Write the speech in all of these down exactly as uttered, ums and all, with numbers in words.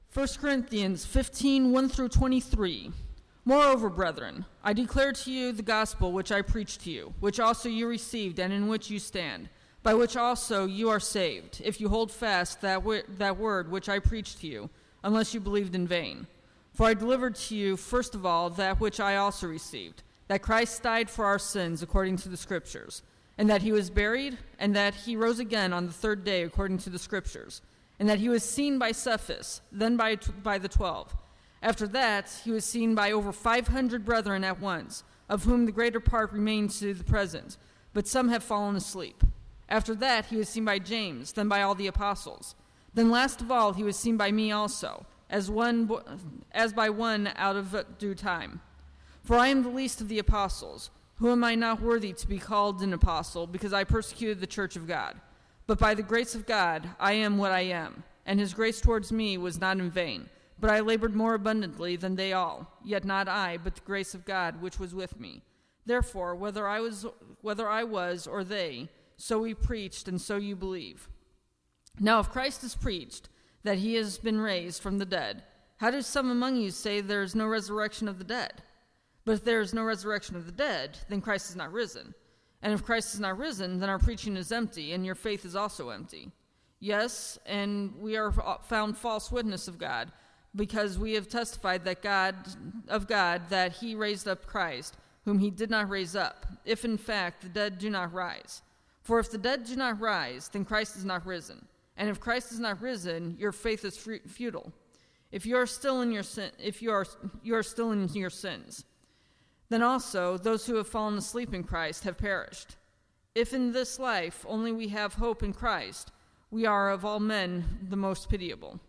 First Corinthians fifteen, one through twenty-three. Moreover, brethren, I declare to you the gospel which I preached to you, which also you received, and in which you stand, by which also you are saved, if you hold fast that, wi- that word which I preached to you, unless you believed in vain. For I delivered to you, first of all, that which I also received, that Christ died for our sins according to the Scriptures, and that he was buried, and that he rose again on the third day according to the Scriptures, and that he was seen by Cephas, then by, by the twelve. After that, he was seen by over five hundred brethren at once, of whom the greater part remain to the present, but some have fallen asleep. After that, he was seen by James, then by all the apostles. Then last of all, he was seen by me also, as one, as by one out of due time. For I am the least of the apostles, who am I not worthy to be called an apostle, because I persecuted the church of God. But by the grace of God, I am what I am, and his grace towards me was not in vain. But I labored more abundantly than they all, yet not I, but the grace of God which was with me. Therefore, whether I was, whether I was or they, so we preached, and so you believe. Now if Christ is preached, that he has been raised from the dead, how do some among you say there is no resurrection of the dead? But if there is no resurrection of the dead, then Christ is not risen. And if Christ is not risen, then our preaching is empty, and your faith is also empty. Yes, and we are found false witness of God, because we have testified that God of God that he raised up Christ, whom he did not raise up, if in fact the dead do not rise. For if the dead do not rise, then Christ is not risen. And if Christ is not risen, your faith is futile. If you are still in your sin, if you are you are still in your sins, then also those who have fallen asleep in Christ have perished. If in this life only we have hope in Christ, we are of all men the most pitiable.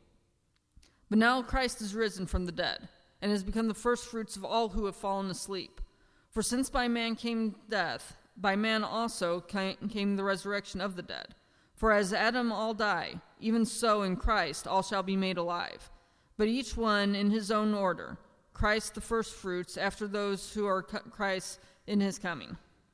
But now Christ is risen from the dead, and has become the firstfruits of all who have fallen asleep. For since by man came death, by man also came the resurrection of the dead. For as Adam all die, even so in Christ all shall be made alive, but each one in his own order. Christ the firstfruits, after those who are Christ in his coming.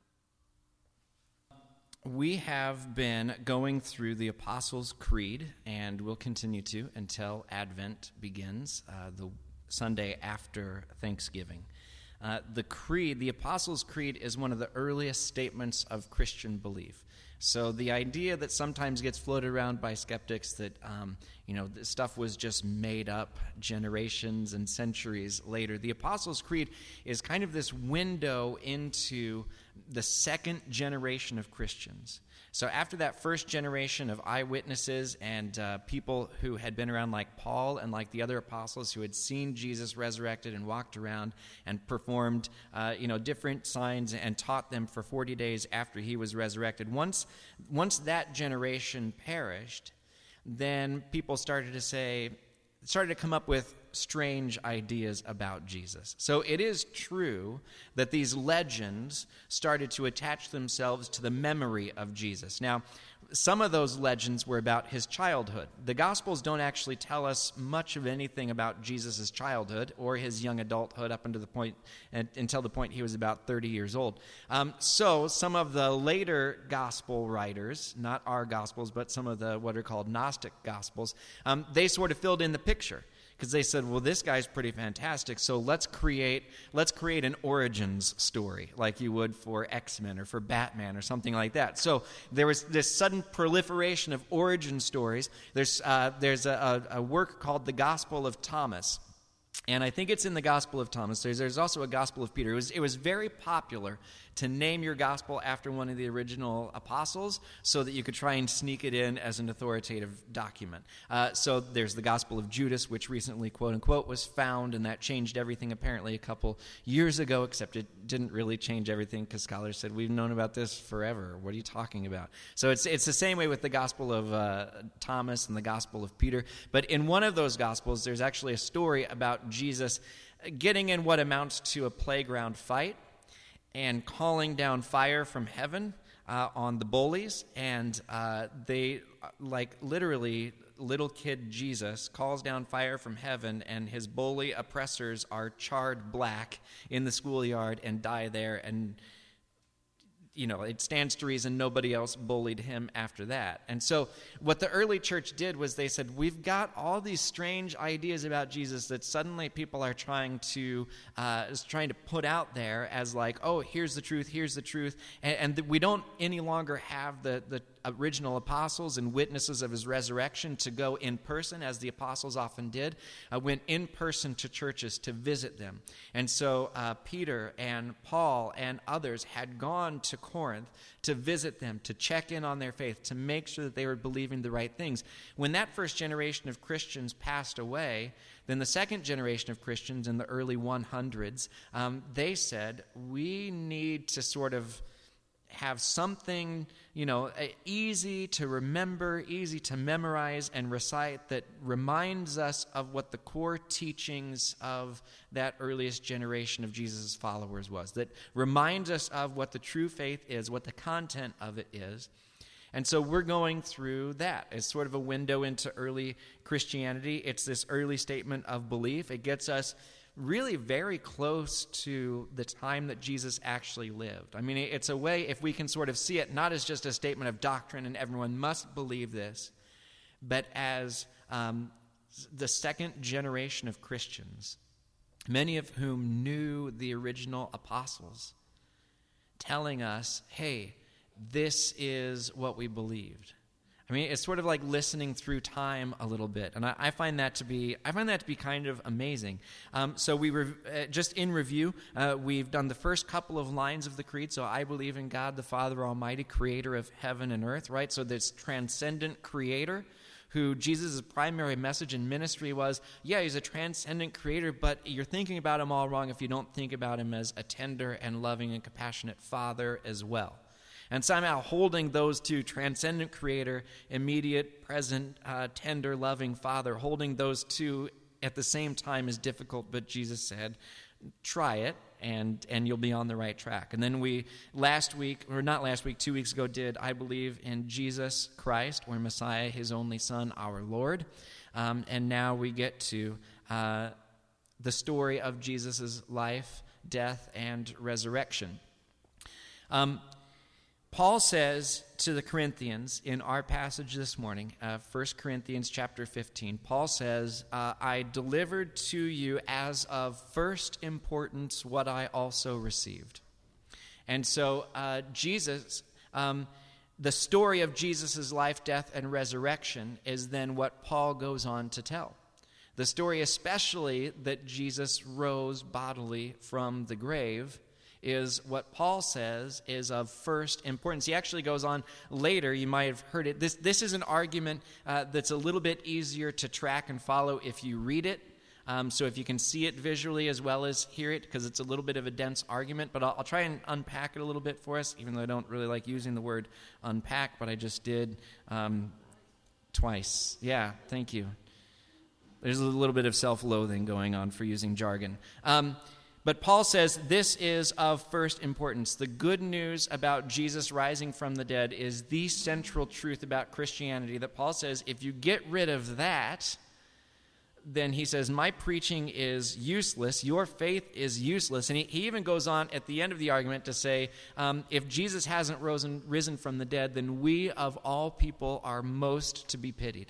We have been going through the Apostles' Creed, and we'll continue to until Advent begins, uh, the Sunday after Thanksgiving. Uh, the Creed, the Apostles' Creed, is one of the earliest statements of Christian belief. So the idea that sometimes gets floated around by skeptics that, um, you know, this stuff was just made up generations and centuries later. The Apostles' Creed is kind of this window into the second generation of Christians. So after that first generation of eyewitnesses and uh, people who had been around like Paul and like the other apostles who had seen Jesus resurrected and walked around and performed uh, you know, different signs and taught them for forty days after he was resurrected, once, once that generation perished, then people started to say, started to come up with strange ideas about Jesus. So it is true that these legends started to attach themselves to the memory of Jesus. Now, some of those legends were about his childhood. The Gospels don't actually tell us much of anything about Jesus' childhood or his young adulthood up until the point, until the point he was about thirty years old. Um, so some of the later Gospel writers, not our Gospels, but some of the what are called Gnostic Gospels, um, they sort of filled in the picture. Because they said, well, this guy's pretty fantastic, so let's create let's create an origins story like you would for X-Men or for Batman or something like that. So there was this sudden proliferation of origin stories. There's uh, there's a, a, a work called the Gospel of Thomas. And I think it's in the Gospel of Thomas. There's, there's also a Gospel of Peter. It was, it was very popular to name your gospel after one of the original apostles so that you could try and sneak it in as an authoritative document. Uh, so there's the Gospel of Judas, which recently, quote-unquote, was found, and that changed everything apparently a couple years ago, except it didn't really change everything because scholars said, we've known about this forever. What are you talking about? So it's, it's the same way with the Gospel of uh, Thomas and the Gospel of Peter. But in one of those Gospels, there's actually a story about Jesus getting in what amounts to a playground fight and calling down fire from heaven uh, on the bullies, and uh, they, like literally, little kid Jesus calls down fire from heaven, and his bully oppressors are charred black in the schoolyard and die there, and you know, it stands to reason nobody else bullied him after that. And so what the early church did was they said, we've got all these strange ideas about Jesus that suddenly people are trying to uh, is trying to put out there as like, oh, here's the truth, here's the truth. And, and th- we don't any longer have the, the original apostles and witnesses of his resurrection to go in person, as the apostles often did, uh, went in person to churches to visit them. And so uh, Peter and Paul and others had gone to Corinth to visit them, to check in on their faith, to make sure that they were believing the right things. When that first generation of Christians passed away, then the second generation of Christians in the early hundreds, um, they said, we need to sort of have something, you know, easy to remember, easy to memorize and recite that reminds us of what the core teachings of that earliest generation of Jesus' followers was, that reminds us of what the true faith is, what the content of it is. And so we're going through that as sort of a window into early Christianity. It's this early statement of belief. It gets us really very close to the time that Jesus actually lived. I mean, it's a way, if we can sort of see it, not as just a statement of doctrine and everyone must believe this, but as um, the second generation of Christians, many of whom knew the original apostles, telling us, hey, this is what we believed. I mean, it's sort of like listening through time a little bit, and I, I find that to be I find that to be kind of amazing. Um, so we rev- uh, just in review, uh, we've done the first couple of lines of the creed. So I believe in God the Father Almighty, Creator of heaven and earth. Right. So this transcendent Creator, who Jesus' primary message and ministry was, yeah, he's a transcendent Creator, but you're thinking about him all wrong if you don't think about him as a tender and loving and compassionate Father as well. And somehow holding those two, transcendent Creator, immediate, present, uh, tender, loving Father, holding those two at the same time is difficult, but Jesus said, try it, and and you'll be on the right track. And then we, last week, or not last week, two weeks ago, did I believe in Jesus Christ, or Messiah, his only Son, our Lord. Um, and now we get to uh, the story of Jesus' life, death, and resurrection. Um Paul says to the Corinthians in our passage this morning, uh, First Corinthians chapter fifteen, Paul says, uh, I delivered to you as of first importance what I also received. And so uh, Jesus, um, the story of Jesus' life, death, and resurrection is then what Paul goes on to tell. The story especially that Jesus rose bodily from the grave is what Paul says is of first importance. He actually goes on later, you might have heard it. This, this is an argument uh, that's a little bit easier to track and follow if you read it. Um, so if you can see it visually as well as hear it, because it's a little bit of a dense argument, but I'll, I'll try and unpack it a little bit for us, even though I don't really like using the word unpack, but I just did um, twice. Yeah, thank you. There's a little bit of self-loathing going on for using jargon. Um But Paul says this is of first importance. The good news about Jesus rising from the dead is the central truth about Christianity, that Paul says if you get rid of that, then he says my preaching is useless, your faith is useless. And he, he even goes on at the end of the argument to say um, if Jesus hasn't risen, risen from the dead, then we of all people are most to be pitied.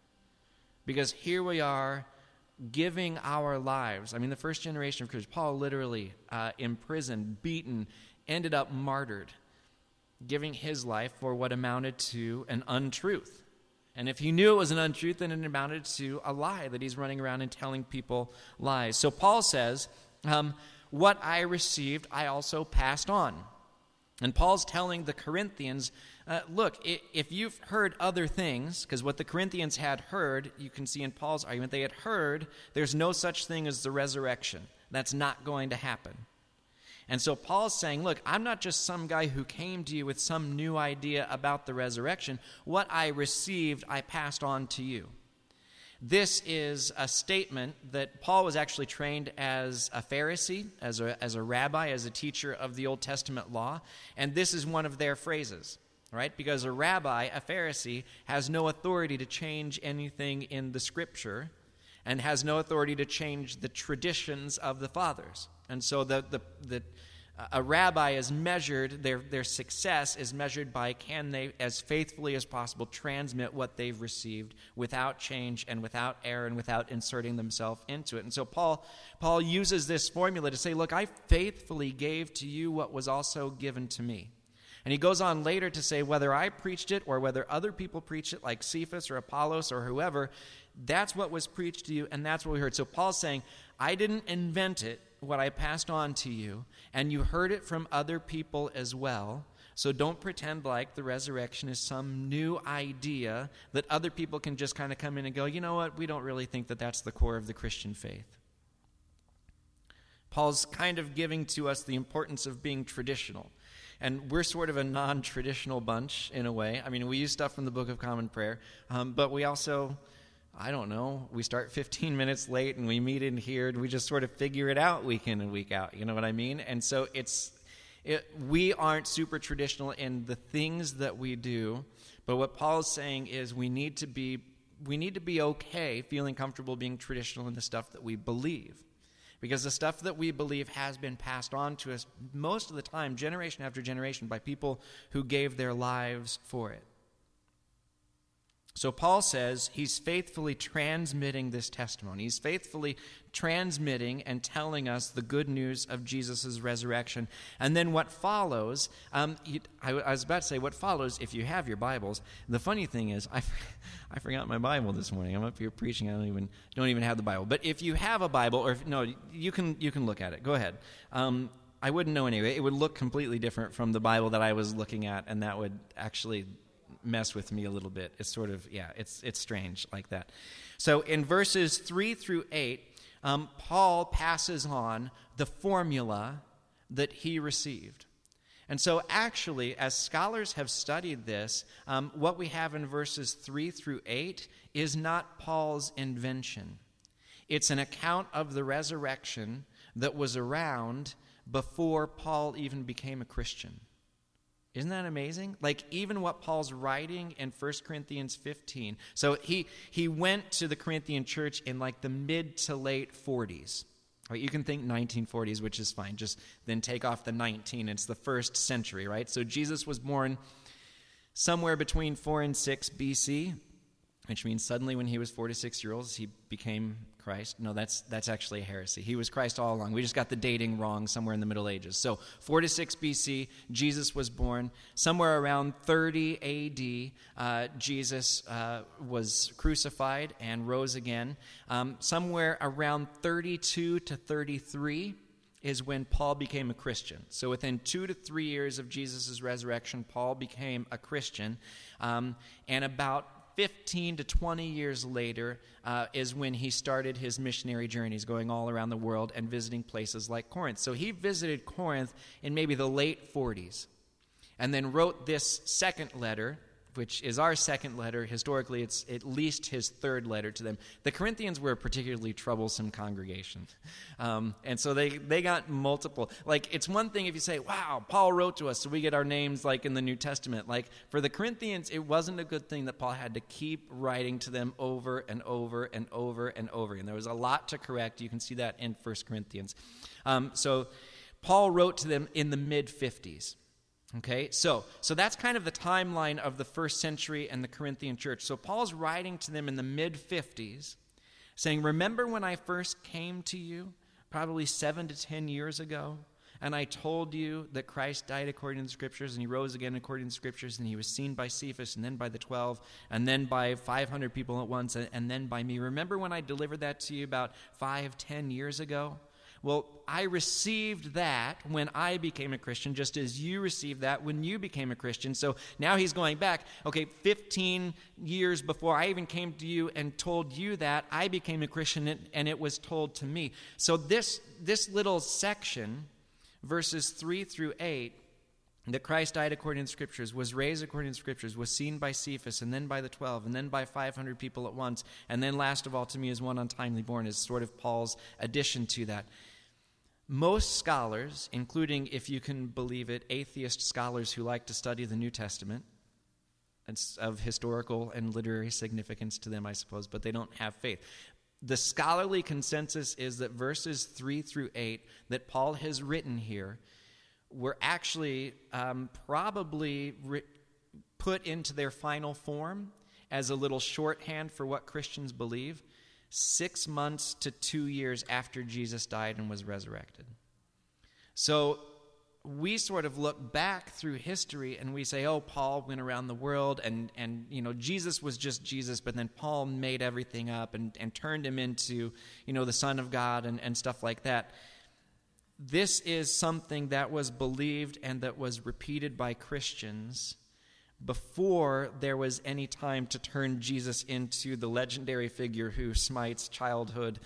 Because here we are, giving our lives. I mean, the first generation of Christians, Paul literally uh, imprisoned, beaten, ended up martyred, giving his life for what amounted to an untruth. And if he knew it was an untruth, then it amounted to a lie, that he's running around and telling people lies. So Paul says, um, what I received, I also passed on. And Paul's telling the Corinthians, uh, look, if you've heard other things, because what the Corinthians had heard, you can see in Paul's argument, they had heard there's no such thing as the resurrection. That's not going to happen. And so Paul's saying, look, I'm not just some guy who came to you with some new idea about the resurrection. What I received, I passed on to you. This is a statement that Paul was actually trained as a Pharisee, as a, as a rabbi, as a teacher of the Old Testament law, and this is one of their phrases, right? Because a rabbi, a Pharisee, has no authority to change anything in the Scripture and has no authority to change the traditions of the fathers. And so the the, the A rabbi is measured, their, their success is measured by can they, as faithfully as possible, transmit what they've received without change and without error and without inserting themselves into it. And so Paul, Paul uses this formula to say, look, I faithfully gave to you what was also given to me. And he goes on later to say, whether I preached it or whether other people preached it, like Cephas or Apollos or whoever, that's what was preached to you, and that's what we heard. So Paul's saying, I didn't invent it, what I passed on to you, and you heard it from other people as well. So don't pretend like the resurrection is some new idea that other people can just kind of come in and go, you know what, we don't really think that that's the core of the Christian faith. Paul's kind of giving to us the importance of being traditional. And we're sort of a non-traditional bunch in a way. I mean, we use stuff from the Book of Common Prayer, um, but we also, I don't know, we start fifteen minutes late and we meet in here and we just sort of figure it out week in and week out. You know what I mean? And so it's, it, we aren't super traditional in the things that we do, but what Paul is saying is we need to be, we need to be okay feeling comfortable being traditional in the stuff that we believe. Because the stuff that we believe has been passed on to us most of the time, generation after generation, by people who gave their lives for it. So Paul says he's faithfully transmitting this testimony. He's faithfully transmitting and telling us the good news of Jesus' resurrection. And then what follows, um, he, I, I was about to say what follows if you have your Bibles. The funny thing is, I, I forgot my Bible this morning. I'm up here preaching. I don't even don't even have the Bible. But if you have a Bible, or if, no, you can you can look at it. Go ahead. Um, I wouldn't know anyway. It would look completely different from the Bible that I was looking at, and that would actually mess with me a little bit. It's sort of, yeah, it's it's strange like that. So in verses three through eight, um, Paul passes on the formula that he received. And so actually, as scholars have studied this, um, what we have in verses three through eight is not Paul's invention. It's an account of the resurrection that was around before Paul even became a Christian. Isn't that amazing? Like, even what Paul's writing in First Corinthians fifteen. So he he went to the Corinthian church in like the mid to late forties. Right? You can think nineteen forties, which is fine. Just then take off the nineteen. It's the first century, right? So Jesus was born somewhere between four and six B C, which means suddenly when he was forty-six years old, he became Christ. No, that's that's actually a heresy. He was Christ all along. We just got the dating wrong somewhere in the Middle Ages. So four to six B C, Jesus was born. Somewhere around thirty A D, uh, Jesus uh, was crucified and rose again. Um, somewhere around thirty-two to thirty-three is when Paul became a Christian. So within two to three years of Jesus' resurrection, Paul became a Christian. Um, and about fifteen to twenty years later uh, is when he started his missionary journeys, going all around the world and visiting places like Corinth. So he visited Corinth in maybe the late forties and then wrote this second letter, which is our second letter. Historically, it's at least his third letter to them. The Corinthians were a particularly troublesome congregation. Um, and so they, they got multiple. Like, it's one thing if you say, wow, Paul wrote to us, so we get our names like in the New Testament. Like, for the Corinthians, it wasn't a good thing that Paul had to keep writing to them over and over and over and over. And there was a lot to correct. You can see that in First Corinthians. Um, so Paul wrote to them in the mid-fifties. Okay, so so that's kind of the timeline of the first century and the Corinthian church. So Paul's writing to them in the mid-fifties, saying, remember when I first came to you, probably seven to ten years ago, and I told you that Christ died according to the Scriptures, and he rose again according to the Scriptures, and he was seen by Cephas, and then by the twelve, and then by five hundred people at once, and then by me. Remember when I delivered that to you about five, ten years ago? Well, I received that when I became a Christian, just as you received that when you became a Christian. So now he's going back, okay, fifteen years before I even came to you and told you that, I became a Christian and it was told to me. So this, this little section, verses three through eight, that Christ died according to the Scriptures, was raised according to the Scriptures, was seen by Cephas, and then by the twelve, and then by five hundred people at once, and then last of all to me as one untimely born, is sort of Paul's addition to that. Most scholars, including, if you can believe it, atheist scholars who like to study the New Testament, it's of historical and literary significance to them, I suppose, but they don't have faith. The scholarly consensus is that verses three through eight that Paul has written here were actually um, probably re- put into their final form as a little shorthand for what Christians believe six months to two years after Jesus died and was resurrected. So we sort of look back through history and we say, oh, Paul went around the world and, and you know, Jesus was just Jesus, but then Paul made everything up and, and turned him into, you know, the Son of God and, and stuff like that. This is something that was believed and that was repeated by Christians before there was any time to turn Jesus into the legendary figure who smites childhood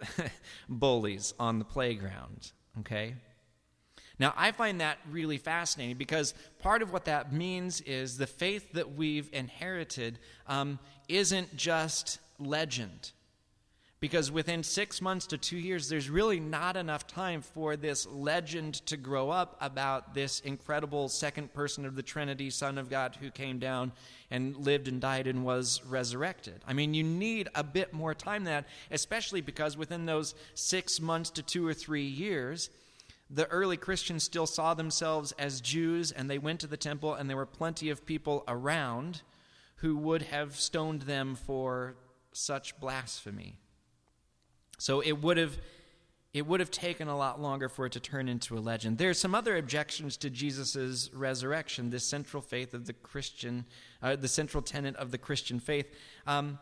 bullies on the playground, okay? Now, I find that really fascinating because part of what that means is the faith that we've inherited um, isn't just legend. Because within six months to two years, there's really not enough time for this legend to grow up about this incredible second person of the Trinity, Son of God, who came down and lived and died and was resurrected. I mean, you need a bit more time than that, especially because within those six months to two or three years, the early Christians still saw themselves as Jews, and they went to the temple, and there were plenty of people around who would have stoned them for such blasphemy. So it would have it would have taken a lot longer for it to turn into a legend. There are some other objections to Jesus' resurrection, this central faith of the Christian, uh, the central tenet of the Christian faith. Um,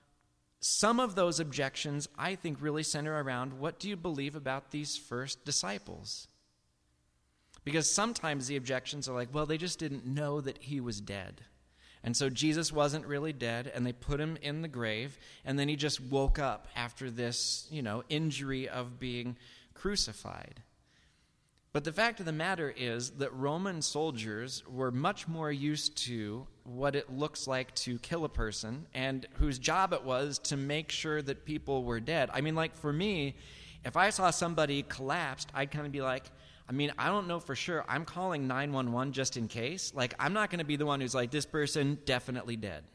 some of those objections, I think, really center around, what do you believe about these first disciples? Because sometimes the objections are like, well, they just didn't know that he was dead. And so Jesus wasn't really dead, and they put him in the grave, and then he just woke up after this, you know, injury of being crucified. But the fact of the matter is that Roman soldiers were much more used to what it looks like to kill a person, and whose job it was to make sure that people were dead. I mean, like for me, if I saw somebody collapsed, I'd kind of be like, I mean, I don't know for sure. I'm calling nine one one just in case. Like, I'm not going to be the one who's like, this person definitely dead.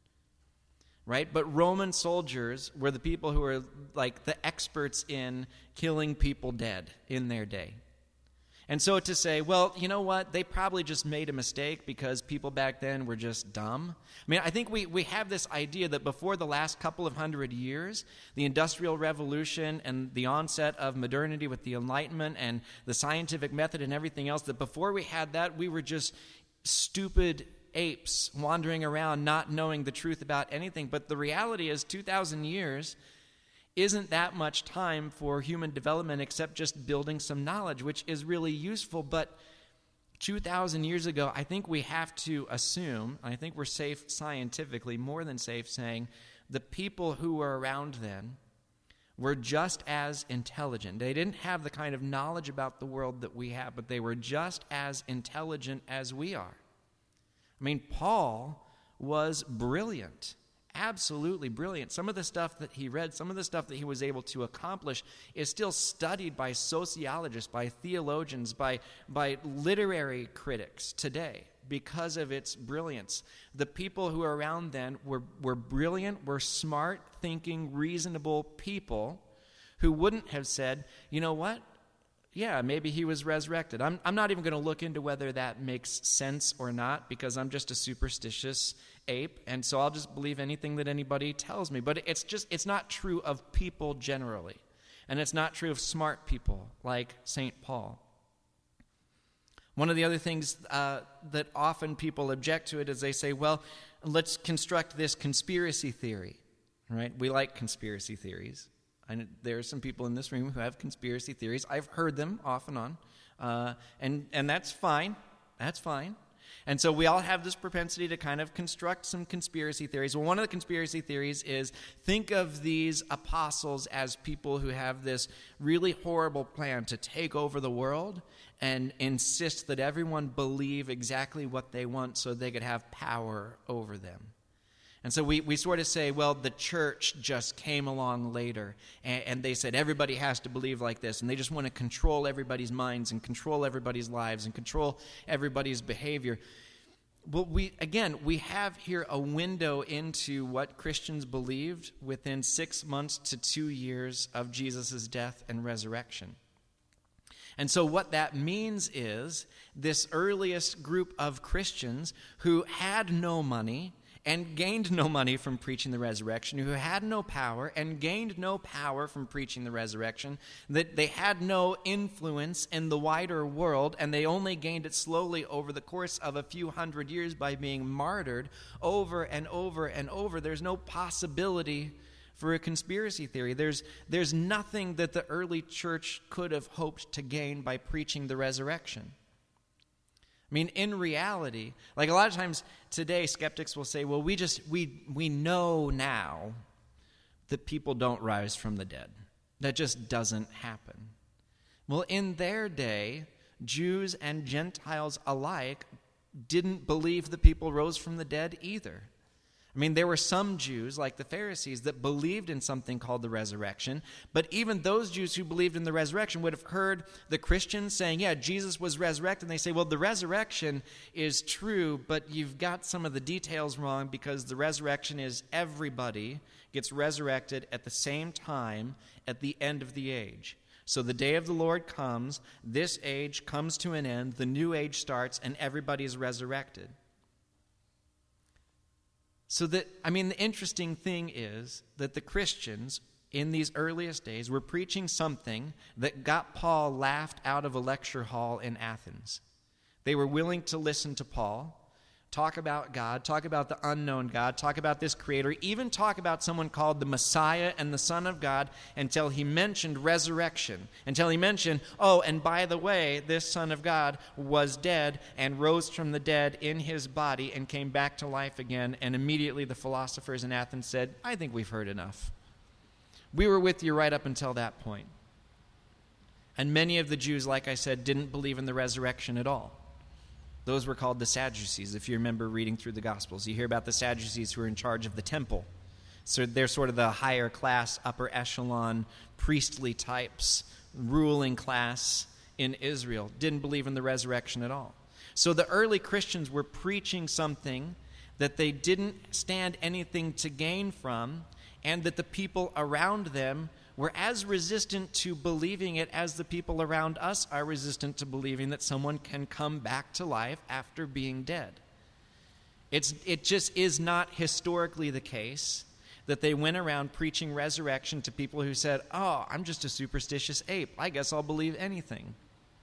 Right? But Roman soldiers were the people who were like the experts in killing people dead in their day. And so to say, well, you know what? They probably just made a mistake because people back then were just dumb. I mean, I think we, we have this idea that before the last couple of hundred years, the Industrial Revolution and the onset of modernity with the Enlightenment and the scientific method and everything else, that before we had that, we were just stupid apes wandering around not knowing the truth about anything. But the reality is two thousand years isn't that much time for human development except just building some knowledge, which is really useful. But two thousand years ago, I think we have to assume, I think we're safe scientifically, more than safe, saying the people who were around then were just as intelligent. They didn't have the kind of knowledge about the world that we have, but they were just as intelligent as we are. I mean, Paul was brilliant. Absolutely brilliant. Some of the stuff that he read, some of the stuff that he was able to accomplish is still studied by sociologists, by theologians, by, by literary critics today because of its brilliance. The people who were around then were, were brilliant, were smart, thinking, reasonable people who wouldn't have said, you know what? Yeah, maybe he was resurrected. I'm, I'm not even going to look into whether that makes sense or not because I'm just a superstitious ape, and so I'll just believe anything that anybody tells me. But it's just, it's not true of people generally, and it's not true of smart people like Saint Paul. One of the other things uh, that often people object to it is they say, well, let's construct this conspiracy theory, right? We like conspiracy theories. I know there are some people in this room who have conspiracy theories. I've heard them off and on, uh, and, and that's fine. That's fine. And so we all have this propensity to kind of construct some conspiracy theories. Well, one of the conspiracy theories is think of these apostles as people who have this really horrible plan to take over the world and insist that everyone believe exactly what they want so they could have power over them. And so we, we sort of say, well, the church just came along later, and, and they said everybody has to believe like this, and they just want to control everybody's minds and control everybody's lives and control everybody's behavior. Well, we again, we have here a window into what Christians believed within six months to two years of Jesus' death and resurrection. And so what that means is this earliest group of Christians who had no money and gained no money from preaching the resurrection, who had no power and gained no power from preaching the resurrection, that they had no influence in the wider world, and they only gained it slowly over the course of a few hundred years by being martyred over and over and over. There's no possibility for a conspiracy theory. There's, there's nothing that the early church could have hoped to gain by preaching the resurrection. I mean, in reality, like a lot of times today, skeptics will say, well, we just, we, we know now that people don't rise from the dead. That just doesn't happen. Well, in their day, Jews and Gentiles alike didn't believe that people rose from the dead either. I mean, there were some Jews, like the Pharisees, that believed in something called the resurrection, but even those Jews who believed in the resurrection would have heard the Christians saying, yeah, Jesus was resurrected, and they say, well, the resurrection is true, but you've got some of the details wrong, because the resurrection is everybody gets resurrected at the same time at the end of the age. So the day of the Lord comes, this age comes to an end, the new age starts, and everybody is resurrected. So that, I mean, the interesting thing is that the Christians in these earliest days were preaching something that got Paul laughed out of a lecture hall in Athens. They were willing to listen to Paul, talk about God, talk about the unknown God, talk about this creator, even talk about someone called the Messiah and the Son of God, until he mentioned resurrection, until he mentioned, oh, and by the way, this Son of God was dead and rose from the dead in his body and came back to life again. And immediately the philosophers in Athens said, I think we've heard enough. We were with you right up until that point. And many of the Jews, like I said, didn't believe in the resurrection at all. Those were called the Sadducees, if you remember reading through the Gospels. You hear about the Sadducees who are in charge of the temple. So they're sort of the higher class, upper echelon, priestly types, ruling class in Israel. Didn't believe in the resurrection at all. So the early Christians were preaching something that they didn't stand anything to gain from, and that the people around them were as resistant to believing it as the people around us are resistant to believing that someone can come back to life after being dead. It's, it just is not historically the case that they went around preaching resurrection to people who said, oh, I'm just a superstitious ape. I guess I'll believe anything.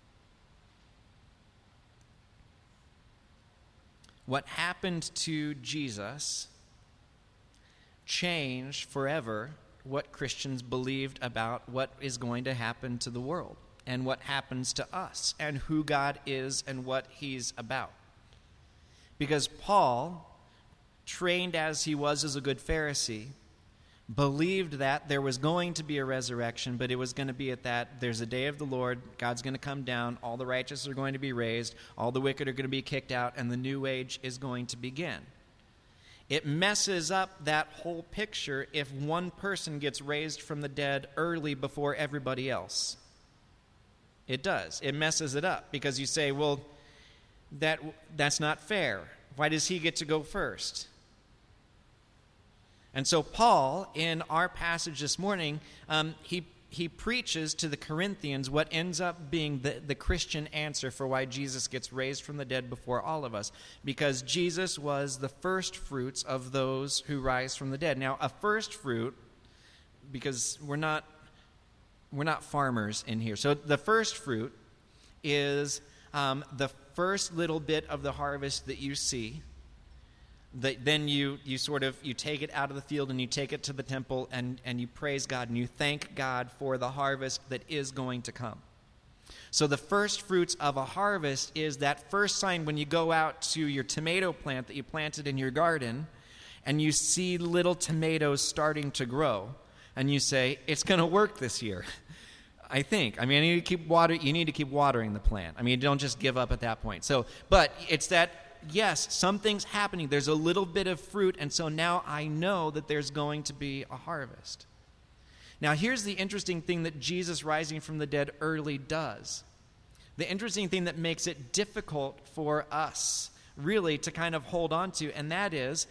What happened to Jesus changed forever what Christians believed about what is going to happen to the world and what happens to us and who God is and what he's about. Because Paul, trained as he was as a good Pharisee, believed that there was going to be a resurrection, but it was going to be at that, there's a day of the Lord, God's going to come down, all the righteous are going to be raised, all the wicked are going to be kicked out, and the new age is going to begin. It messes up that whole picture if one person gets raised from the dead early before everybody else. It does. It messes it up because you say, well, that that's not fair. Why does he get to go first? And so Paul, in our passage this morning, um, he he preaches to the Corinthians what ends up being the, the Christian answer for why Jesus gets raised from the dead before all of us. Because Jesus was the first fruits of those who rise from the dead. Now, a first fruit, because we're not we're not farmers in here. So the first fruit is um, the first little bit of the harvest that you see. That then you you sort of you take it out of the field and you take it to the temple and, and you praise God and you thank God for the harvest that is going to come. So the first fruits of a harvest is that first sign when you go out to your tomato plant that you planted in your garden and you see little tomatoes starting to grow and you say, it's going to work this year. I think. I mean, I need to keep water. You need to keep watering the plant. I mean, you don't just give up at that point. So, but it's that. Yes, something's happening. There's a little bit of fruit, and so now I know that there's going to be a harvest. Now, here's the interesting thing that Jesus rising from the dead early does. The interesting thing that makes it difficult for us, really, to kind of hold on to, and that is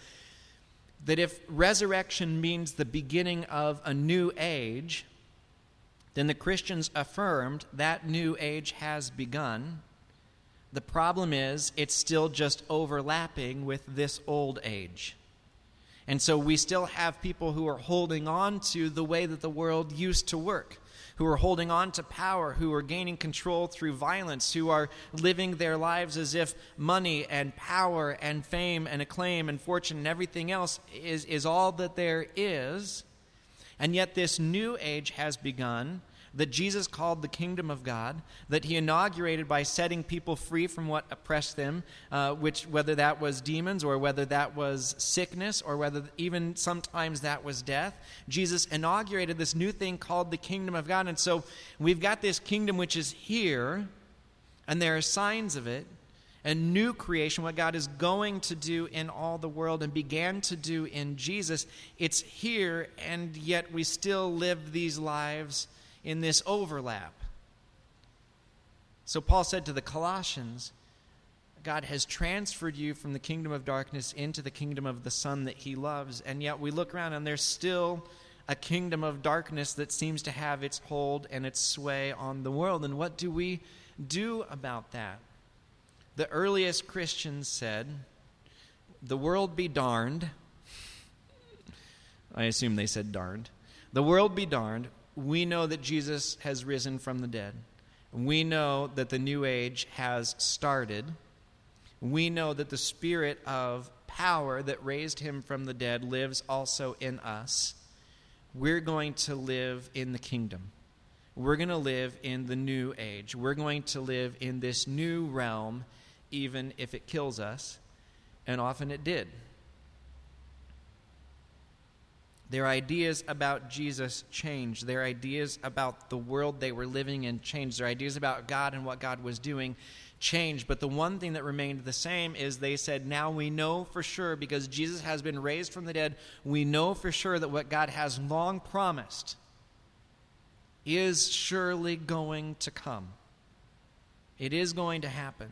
that if resurrection means the beginning of a new age, then the Christians affirmed that new age has begun. The problem is it's still just overlapping with this old age. And so we still have people who are holding on to the way that the world used to work, who are holding on to power, who are gaining control through violence, who are living their lives as if money and power and fame and acclaim and fortune and everything else is, is all that there is. And yet this new age has begun, that Jesus called the kingdom of God, that he inaugurated by setting people free from what oppressed them, uh, which whether that was demons or whether that was sickness or whether even sometimes that was death. Jesus inaugurated this new thing called the kingdom of God. And so we've got this kingdom which is here, and there are signs of it, a new creation, what God is going to do in all the world and began to do in Jesus. It's here, and yet we still live these lives in this overlap. So Paul said to the Colossians, God has transferred you from the kingdom of darkness into the kingdom of the Son that he loves, and yet we look around and there's still a kingdom of darkness that seems to have its hold and its sway on the world. And what do we do about that? The earliest Christians said, the world be darned. I assume they said darned. The world be darned. We know that Jesus has risen from the dead. We know that the new age has started. We know that the spirit of power that raised him from the dead lives also in us. We're going to live in the kingdom. We're going to live in the new age. We're going to live in this new realm, even if it kills us, and often it did. Their ideas about Jesus changed. Their ideas about the world they were living in changed. Their ideas about God and what God was doing changed. But the one thing that remained the same is they said, now we know for sure, because Jesus has been raised from the dead, we know for sure that what God has long promised is surely going to come. It is going to happen.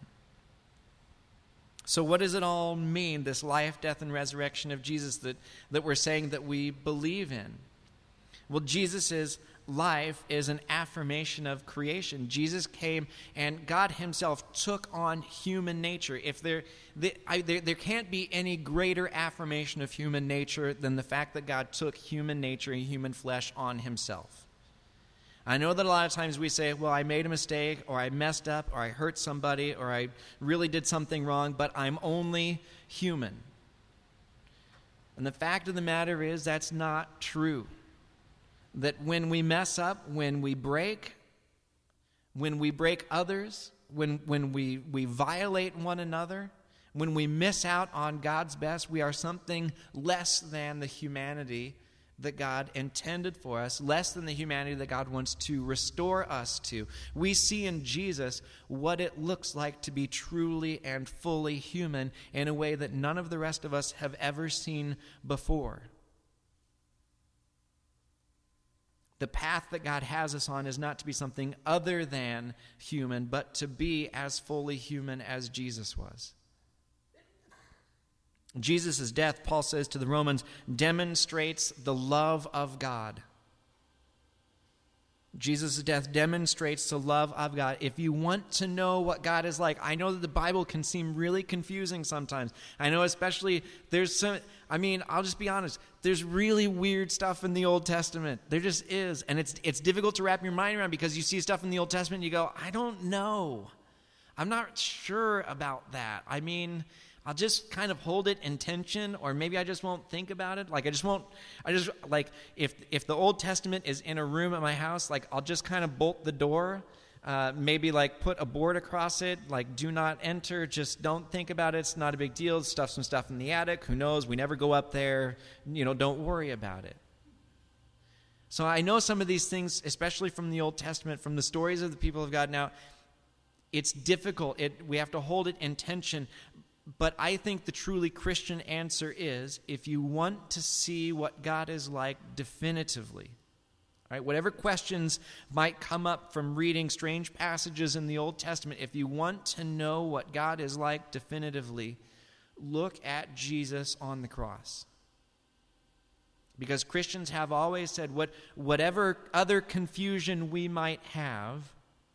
So what does it all mean, this life, death, and resurrection of Jesus that, that we're saying that we believe in? Well, Jesus' life is an affirmation of creation. Jesus came and God himself took on human nature. If there, the, I, there, there can't be any greater affirmation of human nature than the fact that God took human nature and human flesh on himself. I know that a lot of times we say, well, I made a mistake, or I messed up, or I hurt somebody, or I really did something wrong, but I'm only human. And the fact of the matter is that's not true. That when we mess up, when we break, when we break others, when, when we, we violate one another, when we miss out on God's best, we are something less than the humanity that God intended for us, less than the humanity that God wants to restore us to. We see in Jesus what it looks like to be truly and fully human in a way that none of the rest of us have ever seen before. The path that God has us on is not to be something other than human, but to be as fully human as Jesus was. Jesus' death, Paul says to the Romans, demonstrates the love of God. Jesus' death demonstrates the love of God. If you want to know what God is like, I know that the Bible can seem really confusing sometimes. I know especially there's some, I mean, I'll just be honest, there's really weird stuff in the Old Testament. There just is. And it's it's difficult to wrap your mind around because you see stuff in the Old Testament and you go, I don't know. I'm not sure about that. I mean, I'll just kind of hold it in tension, or maybe I just won't think about it. Like I just won't, I just, like if if the Old Testament is in a room at my house, like I'll just kind of bolt the door, uh, maybe like put a board across it, like do not enter, just don't think about it. It's not a big deal. Stuff some stuff in the attic. Who knows? We never go up there. You know, don't worry about it. So I know some of these things, especially from the Old Testament, from the stories of the people of God. Now, it's difficult. It we have to hold it in tension. But I think the truly Christian answer is, if you want to see what God is like definitively, right, whatever questions might come up from reading strange passages in the Old Testament, if you want to know what God is like definitively, look at Jesus on the cross. Because Christians have always said, what, whatever other confusion we might have,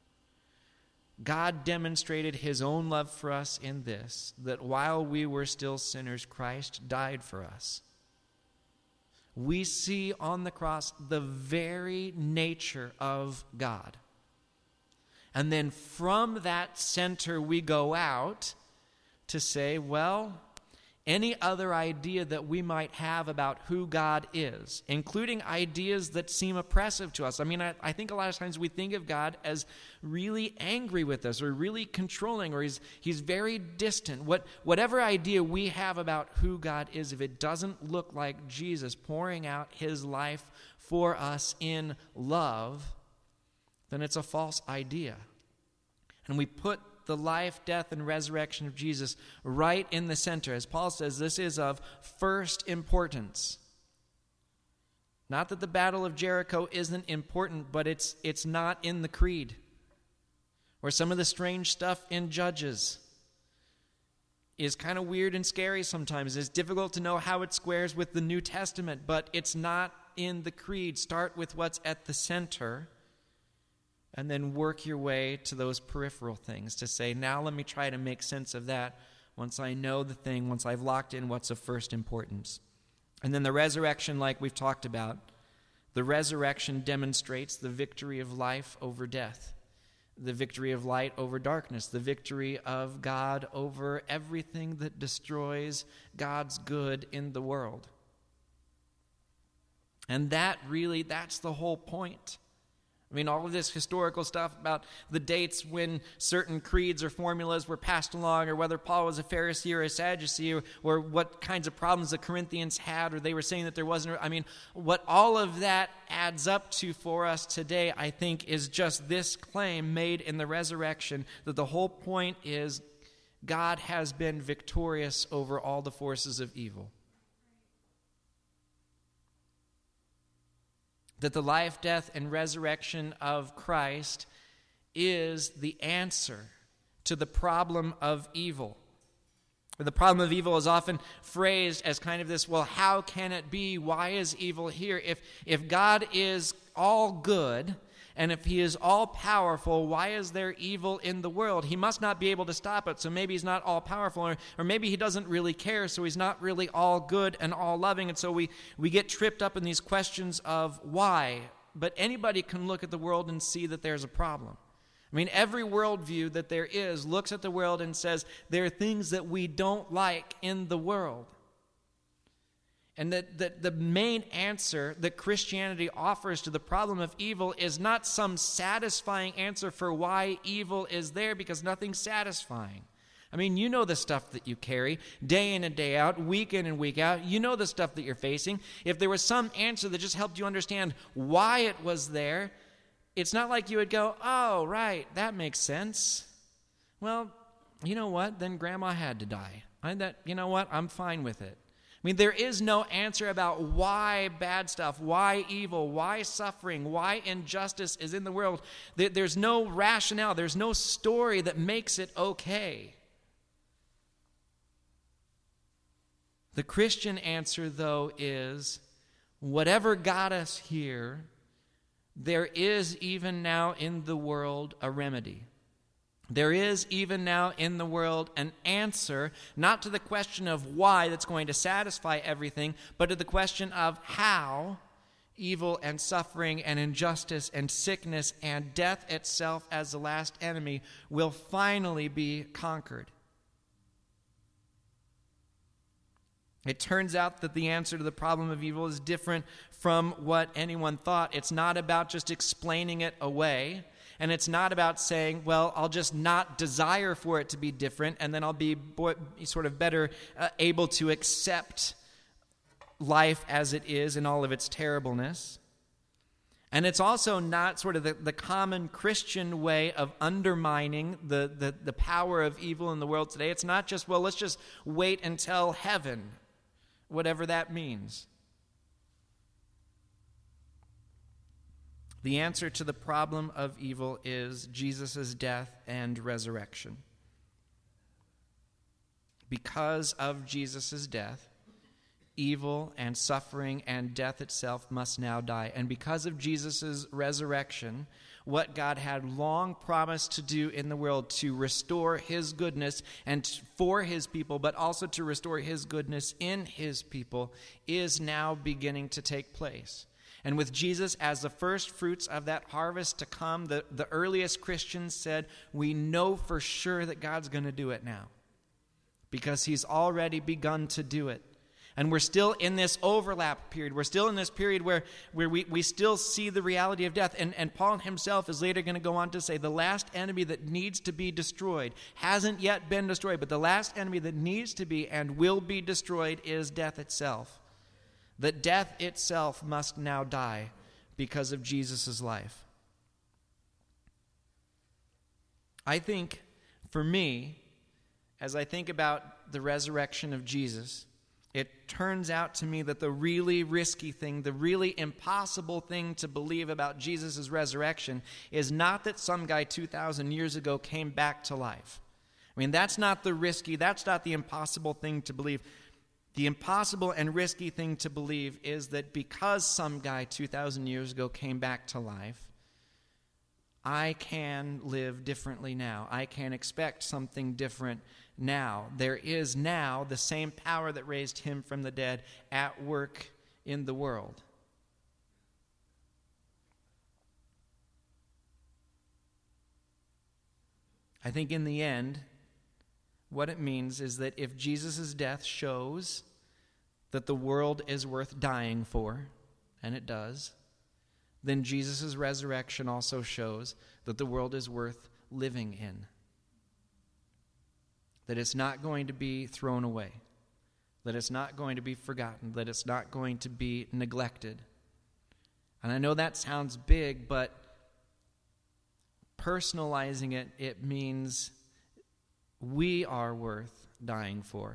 God demonstrated his own love for us in this, that while we were still sinners, Christ died for us. We see on the cross the very nature of God. And then from that center we go out to say, well, any other idea that we might have about who God is, including ideas that seem oppressive to us. I mean, I, I think a lot of times we think of God as really angry with us or really controlling, or he's he's very distant. What, whatever idea we have about who God is, if it doesn't look like Jesus pouring out his life for us in love, then it's a false idea. And we put the life, death, and resurrection of Jesus right in the center. As Paul says, this is of first importance. Not that the Battle of Jericho isn't important, but it's it's not in the creed. Or some of the strange stuff in Judges is kind of weird and scary sometimes. It's difficult to know how it squares with the New Testament, but it's not in the creed. Start with what's at the center, and then work your way to those peripheral things to say, now let me try to make sense of that once I know the thing, once I've locked in what's of first importance. And then the resurrection, like we've talked about, the resurrection demonstrates the victory of life over death, the victory of light over darkness, the victory of God over everything that destroys God's good in the world. And that really, that's the whole point. I mean, all of this historical stuff about the dates when certain creeds or formulas were passed along, or whether Paul was a Pharisee or a Sadducee, or, or what kinds of problems the Corinthians had, or they were saying that there wasn't. I mean, what all of that adds up to for us today, I think, is just this claim made in the resurrection, that the whole point is God has been victorious over all the forces of evil. That the life, death, and resurrection of Christ is the answer to the problem of evil. The problem of evil is often phrased as kind of this, well, how can it be? Why is evil here? If, if God is all good, and if he is all-powerful, why is there evil in the world? He must not be able to stop it, so maybe he's not all-powerful, or, or maybe he doesn't really care, so he's not really all good and all-loving, and so we, we get tripped up in these questions of why. But anybody can look at the world and see that there's a problem. I mean, every worldview that there is looks at the world and says there are things that we don't like in the world. And that, that the main answer that Christianity offers to the problem of evil is not some satisfying answer for why evil is there, because nothing's satisfying. I mean, you know the stuff that you carry day in and day out, week in and week out. You know the stuff that you're facing. If there was some answer that just helped you understand why it was there, it's not like you would go, oh, right, that makes sense. Well, you know what? Then Grandma had to die. I, that, you know what? I'm fine with it. I mean, there is no answer about why bad stuff, why evil, why suffering, why injustice is in the world. There's no rationale. There's no story that makes it okay. The Christian answer, though, is whatever got us here, there is even now in the world a remedy. There is even now in the world an answer, not to the question of why that's going to satisfy everything, but to the question of how evil and suffering and injustice and sickness and death itself as the last enemy will finally be conquered. It turns out that the answer to the problem of evil is different from what anyone thought. It's not about just explaining it away. And it's not about saying, well, I'll just not desire for it to be different, and then I'll be bo- sort of better uh, able to accept life as it is in all of its terribleness. And it's also not sort of the, the common Christian way of undermining the, the, the power of evil in the world today. It's not just, well, let's just wait until heaven, whatever that means. The answer to the problem of evil is Jesus' death and resurrection. Because of Jesus' death, evil and suffering and death itself must now die. And because of Jesus' resurrection, what God had long promised to do in the world, to restore his goodness and for his people, but also to restore his goodness in his people, is now beginning to take place. And with Jesus as the first fruits of that harvest to come, the, the earliest Christians said, we know for sure that God's going to do it now, because he's already begun to do it. And we're still in this overlap period. We're still in this period where, where we, we still see the reality of death. And, and Paul himself is later going to go on to say the last enemy that needs to be destroyed hasn't yet been destroyed, but the last enemy that needs to be and will be destroyed is death itself. That death itself must now die because of Jesus' life. I think, for me, as I think about the resurrection of Jesus, it turns out to me that the really risky thing, the really impossible thing to believe about Jesus' resurrection is not that some guy two thousand years ago came back to life. I mean, that's not the risky, that's not the impossible thing to believe. The impossible and risky thing to believe is that because some guy two thousand years ago came back to life, I can live differently now. I can expect something different now. There is now the same power that raised him from the dead at work in the world. I think in the end, what it means is that if Jesus' death shows that the world is worth dying for, and it does, then Jesus' resurrection also shows that the world is worth living in. That it's not going to be thrown away. That it's not going to be forgotten. That it's not going to be neglected. And I know that sounds big, but personalizing it, it means we are worth dying for.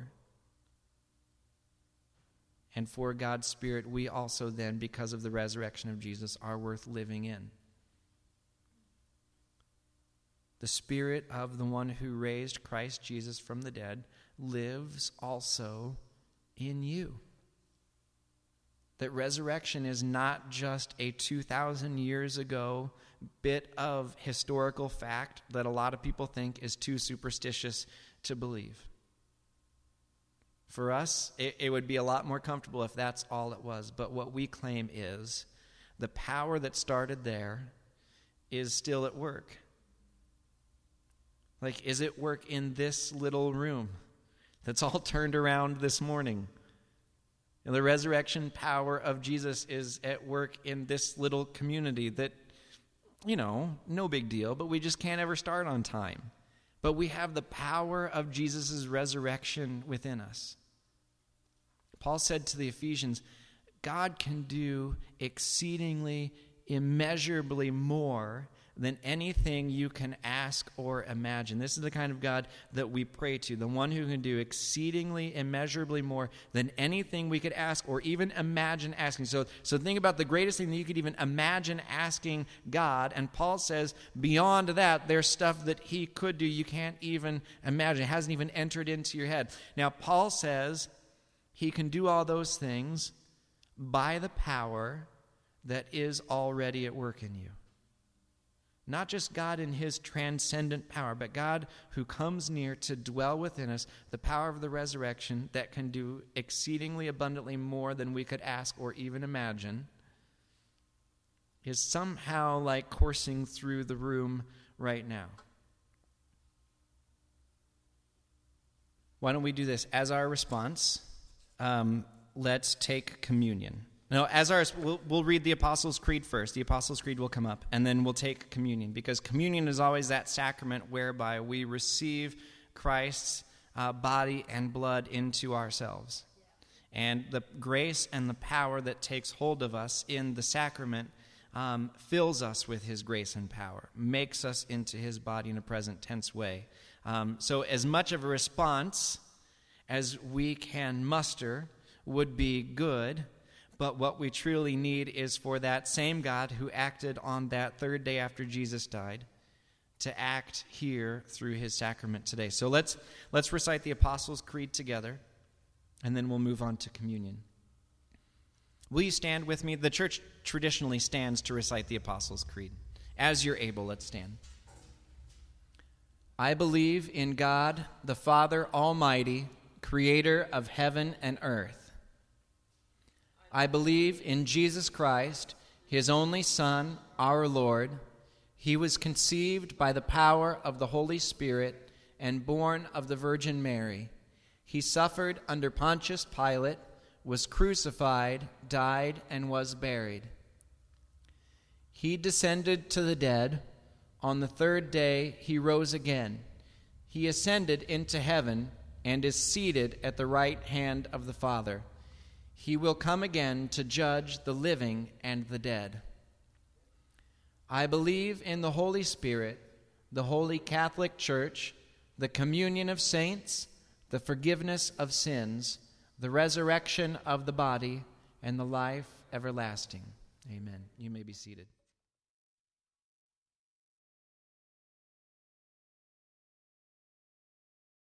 And for God's Spirit, we also then, because of the resurrection of Jesus, are worth living in. The Spirit of the one who raised Christ Jesus from the dead lives also in you. That resurrection is not just a two thousand years ago bit of historical fact that a lot of people think is too superstitious to believe. For us, it, it would be a lot more comfortable if that's all it was. But what we claim is the power that started there is still at work. Like, is it work in this little room that's all turned around this morning? And the resurrection power of Jesus is at work in this little community that, you know, no big deal, but we just can't ever start on time. But we have the power of Jesus' resurrection within us. Paul said to the Ephesians, God can do exceedingly, immeasurably more than anything you can ask or imagine. This is the kind of God that we pray to, the one who can do exceedingly, immeasurably more than anything we could ask or even imagine asking. So, so think about the greatest thing that you could even imagine asking God, and Paul says beyond that, there's stuff that he could do you can't even imagine. It hasn't even entered into your head. Now, Paul says he can do all those things by the power that is already at work in you. Not just God in his transcendent power, but God who comes near to dwell within us, the power of the resurrection that can do exceedingly abundantly more than we could ask or even imagine, is somehow like coursing through the room right now. Why don't we do this? As our response, um, let's take communion. No, as our, we'll, we'll read the Apostles' Creed first. The Apostles' Creed will come up, and then we'll take communion, because communion is always that sacrament whereby we receive Christ's uh, body and blood into ourselves. And the grace and the power that takes hold of us in the sacrament um, fills us with his grace and power, makes us into his body in a present tense way. Um, so as much of a response as we can muster would be good. But what we truly need is for that same God who acted on that third day after Jesus died to act here through his sacrament today. So let's let's recite the Apostles' Creed together, and then we'll move on to communion. Will you stand with me? The church traditionally stands to recite the Apostles' Creed. As you're able, let's stand. I believe in God, the Father Almighty, creator of heaven and earth. I believe in Jesus Christ, his only Son, our Lord. He was conceived by the power of the Holy Spirit and born of the Virgin Mary. He suffered under Pontius Pilate, was crucified, died, and was buried. He descended to the dead. On the third day he rose again. He ascended into heaven and is seated at the right hand of the Father. He will come again to judge the living and the dead. I believe in the Holy Spirit, the Holy Catholic Church, the communion of saints, the forgiveness of sins, the resurrection of the body, and the life everlasting. Amen. You may be seated.